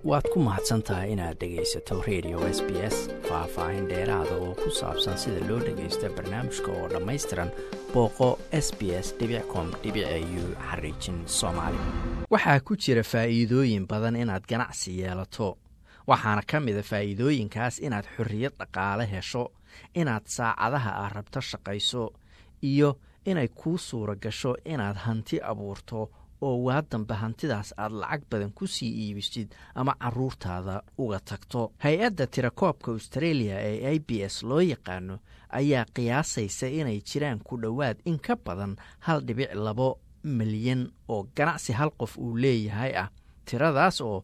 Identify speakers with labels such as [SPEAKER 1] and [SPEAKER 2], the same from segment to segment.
[SPEAKER 1] waad ku mahadsantahay inaad dhegaysato radio SBS faahfaahin dheeraada oo ku saabsan sida loo dhagaysto barnaamijka oo dhammaystiran booqo sbs.com.au/soomaali. waxaa ku jira faa'iidooyin badan inaad ganacsi yeelato, waxaana ka mid a faa'iidooyinkaas inaad xorriyad dhaqaale hesho, inaad saacadaha aad rabto shaqayso, iyo inay kuu suura gasho inaad hanti abuurto oo waa dambe hantidaas aad lacag badan ku sii iibistid ama carruurtaada uga tagto. hay-adda tirakoobka Australia ee ABS loo yaqaano ayaa qiyaasaysa inay jiraan ku dhowaad in ka badan 1.2 milyan oo ganacsi hal qof uu leeyahay ah, tiradaas oo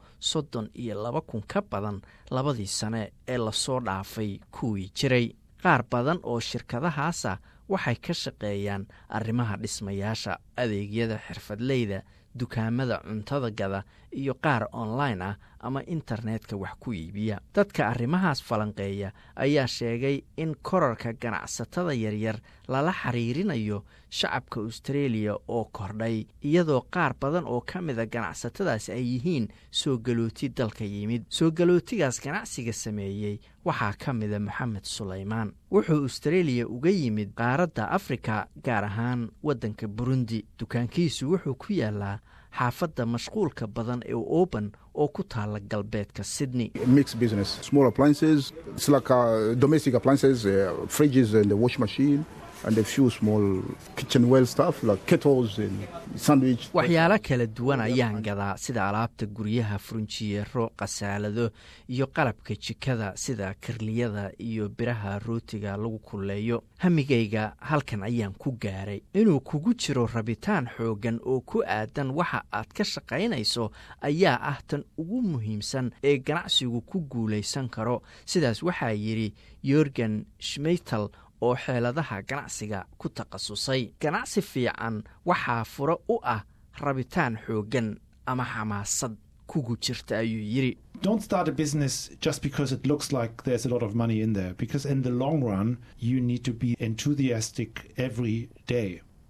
[SPEAKER 1] 32,000 ka badan labadii sane ee lasoo dhaafay kuwii jiray. qaar badan oo shirkadahaasa waxay ka shaqeeyaan arrimaha dhismayaasha, adeegyada xirfadleyda, dukaamada cuntada gada iyo qaar online ah ama internetka wax ku iibiya. dadka arrimahaas falanqeeya ayaa sheegay in korarka ganacsatada yaryar lala xiriirinayo shacabka Australia oo kordhay, iyadoo qaar badan oo ka mida ganacsatadaas ay yihiin soo galooti dalka yimid. soo galootigaas ganacsiga sameeyey waxaa ka mida Moxamed Suleymaan. wuxuu Australia uga yimid qaaradda Afrika, gaar ahaan waddanka Burundi. dukaankiisu wuxuu ku yaalaa xaafadda mashquulka badan ee Oban oo ku taala galbeedka Sydney.
[SPEAKER 2] Mixed business, small appliances, it's like domestic appliances, fridges and the washing machine, and a few small kitchenware stuff like kettles and sandwich.
[SPEAKER 1] waxyaalo kala duwan ayaan gadaa, sida alaabta guryaha, furunjiyeero, qasaalado iyo qalabka jikada sida kirliyada iyo biraha rootiga lagu kulleeyo. hamigayga halkan ayaan ku gaaray. inuu kugu jiro rabitaan xoogan oo ku aadan waxa aad ka shaqaynayso ayaa ah tan ugu muhiimsan ee ganacsigu ku guulaysan karo. sidaas waxaa yidhi Jürgen Schmeitel oo xeeladaha ganacsiga ku takhasusay. ganacsi fiican waxaa furo u ah rabitaan xoogan ama xamaasad kugu jirta, ayuu yidhi.
[SPEAKER 3] Don't start a business just because it looks like there's a lot of money in there, because in the long run you need to be enthusiastic every day.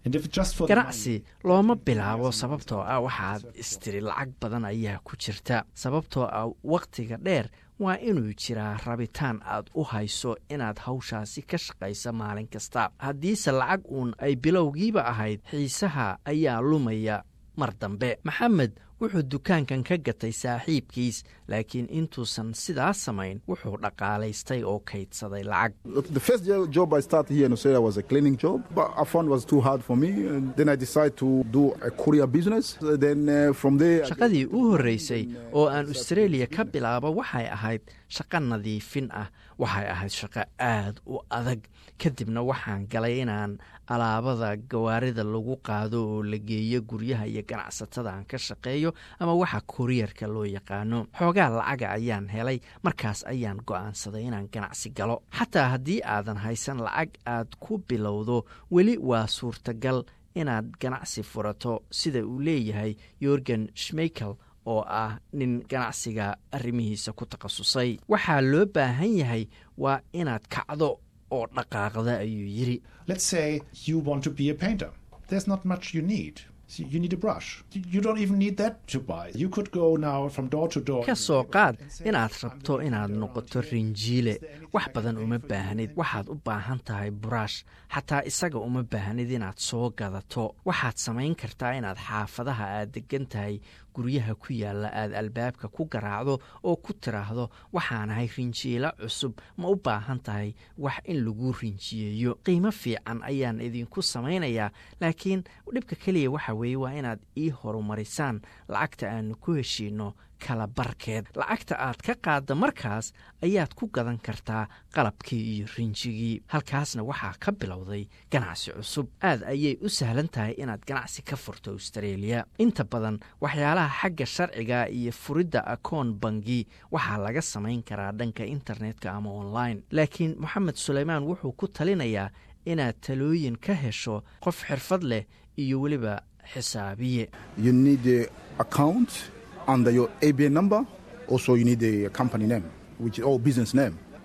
[SPEAKER 1] ganacsi looma bilaabo sababtoo ah waxaad istiri lacag badan ayaa ku jirta. sababtoo ah wakhtiga dheer waa inuu jiraa rabitaan aad u hayso inaad hawshaasi ka shaqaysa maalin kasta. haddiise lacag uun ay bilowgiiba ahayd, xiisaha ayaa lumaya mar dambe. Maxamed wuxuu dukaankan ka gatay saaxiibkiis, laakiin intuusan sidaas samayn wuxuu dhaqaalaystay oo kaydsaday lacag.
[SPEAKER 2] The first job I started here in Australia was a cleaning job, but I found it was too hard for me, and then I decided to do a courier business. Then from there
[SPEAKER 1] shaqadii u horreysay oo aan Australia ka bilaabo waxay ahayd shaqo nadiifin ah. waxay ahayd shaqo aad u adag. kadibna waxaan galay inaan alaabada gawaarida lagu qaado oo la geeyo guryaha iyo ganacsatada aan ka shaqeeyo, ama waxa courierka loo yaqaano. xoogaa lacaga ayaan helay, markaas ayaan go'aansaday inaan ganacsi galo. xataa haddii aadan haysan lacag aad ku bilowdo, weli waa suurtagal inaad ganacsi furato, sida uu leeyahay Jürgen Schmeichel oo ah nin ganacsiga arrimihiisa ku takhasusay. waxaa loo baahan yahay waa inaad kacdo oo dhaqaaqda, ayuu yidhi.
[SPEAKER 3] Let's say you want to be a painter. There's not much you need. You need a brush. You don't even need that to buy. You could go now from door to door.
[SPEAKER 1] ka soo qaad inaad rabto inaad noqoto rinjiile. wax badan uma baahnid. waxaad u baahan tahay brush. xataa isaga uma baahnid inaad soo gadato. waxaad samayn kartaa inaad xaafadaha aad degan tahay, guryaha ku yaalla aad albaabka ku garaacdo oo ku tiraahdo, waxaanahay rinjiile cusub, ma u baahan tahay wax in lagu rinjiyeeyo? qiimo fiican ayaan idinku samaynayaa, laakiin dhibka keliya waxa weeye waa inaad ii horumarisaan lacagta aanu ku heshiino kala barkeed. lacagta aad ka qaadda markaas ayaad ku gadan kartaa qalabkii iyo rinjigii. halkaasna waxaa ka bilowday ganacsi cusub. aad ayay u sahlan tahay inaad ganacsi ka furto Australia. inta badan waxyaalaha xagga sharciga iyo furidda akoon bangi waxaa laga samayn karaa dhanka internetka ama online. laakiin Moxamed Suleymaan wuxuu ku talinayaa inaad talooyin ka hesho qof xirfad leh iyo weliba xisaabiye.
[SPEAKER 2] you need an account under your ABN number. Also you need a company name, which is all business name.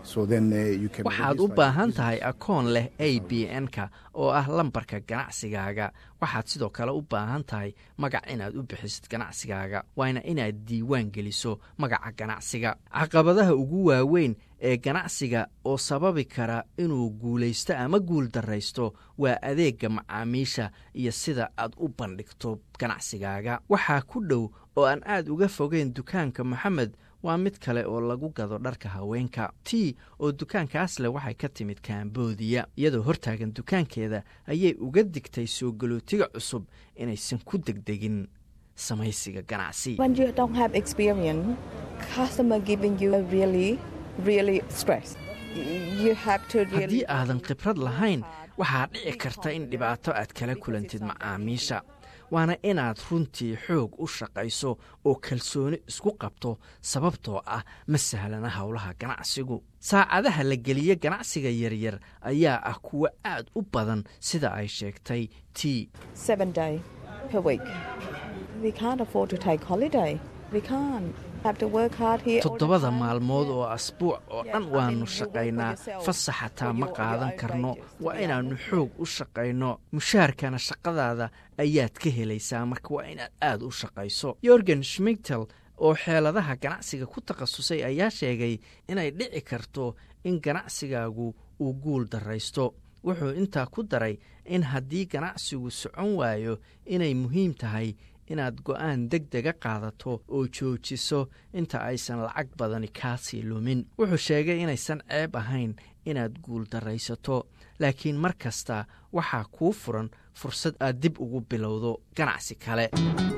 [SPEAKER 1] waxaad u baahan tahay akoon leh ABN-ka oo ah lambarka ganacsigaaga. waxaad sidoo kale u baahan tahay magac inaad u bixisid ganacsigaaga, waana inaad diiwaan geliso magaca ganacsiga. caqabadaha ugu waaweyn ee ganacsiga oo sababi kara inuu guulaysto ama guul daraysto waa adeega macaamiisha iyo sida aad u bandhigto ganacsigaaga. waxaa ku dhow oo aan aad uga fogeyn dukaanka Moxamed waa mid kale oo lagu gado dharka haweenka. T oo dukaankaas leh waxay ka timid Cambodia. iyadoo hortaagan dukaankeeda ayay uga digtay soo galootiga cusub inaysan ku degdegin samaysiga ganacsi.
[SPEAKER 4] When you don't have experience, customer giving you really stress. You have to really
[SPEAKER 1] haddii aadan khibrad lahayn waxaa dhici karta in dhibaato aad kala kulantid macaamiisha, waana inaad runtii xoog u shaqayso oo kalsooni isku qabto, sababtoo ah ma sahlana howlaha ganacsigu. saacadaha la geliya ganacsiga yaryar ayaa ah kuwa aad u badan sida ay sheegtay T.
[SPEAKER 4] 7 days per week. We can't afford to take holiday. We can't. Have to work hard here.
[SPEAKER 1] 7 maalmood oo asbuuc oo dhan waanu shaqaynaa, fasax xataa ma qaadan karno. waa inaannu xoog u shaqayno, mushaarkana shaqadaada ayaad ka helaysaa, marka waa inaad aad u shaqayso. Jorgen Schmidtel oo xeeladaha ganacsiga ku takhasusay ayaa sheegay inay dhici karto in ganacsigaagu uu guul daraysto. wuxuu intaa ku daray in haddii ganacsigu socon waayo inay muhiim tahay inaad go'aan degdega qaadato oo joojiso inta aysan lacag badani kaasii lumin. wuxuu sheegay inaysan ceeb ahayn inaad guul daraysato, laakiin mar kasta waxaa kuu furan fursad aad dib ugu bilowdo ganacsi kale.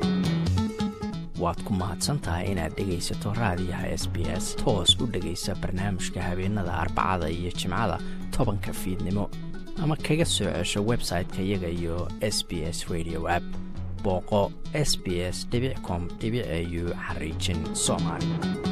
[SPEAKER 1] waad ku mahadsantahay inaad dhegaysato raadiyaha SBS. toos u dhegaysa barnaamijka habeenada Arbacada iyo Jimcada 10 fiidnimo, ama kaga soo cesho website-ka iyaga iyo SBS Radio app. booqo sbs.com.au/Somali.